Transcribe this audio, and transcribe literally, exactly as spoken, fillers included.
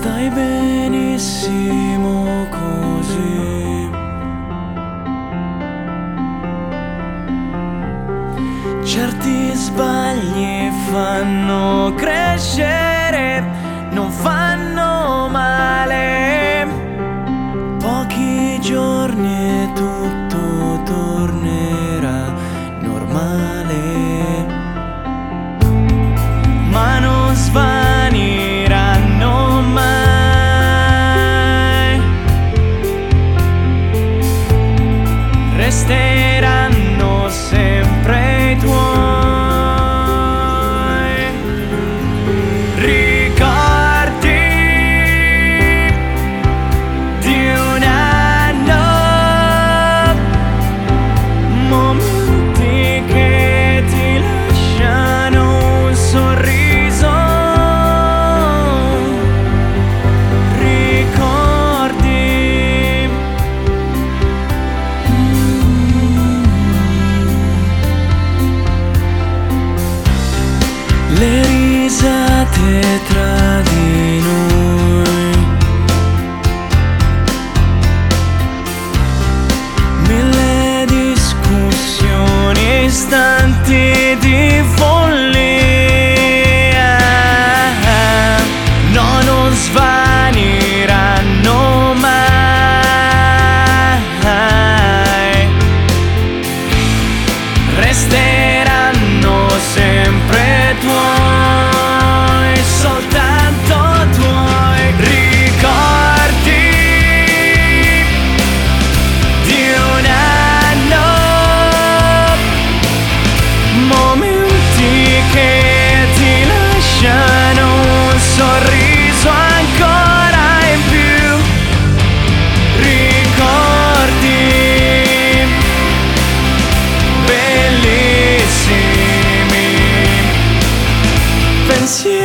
stai benissimo così. Certi sbagli fanno crescere, non fanno male. Pochi giorni e tutto tornerà normale, ma non svaniranno mai. Resteranno sempre i tuoi ricordi di un anno, momenti che ti lasciano un sorriso, ricordi. Le risate tra di noi, mille discussioni, istanti di follia. No, non svaniranno mai. Resteranno sempre tuoi, soltanto tuoi ricordi di un anno, momenti che ti lasciano un sorriso ancora in più, ricordi bellissimi, pensieri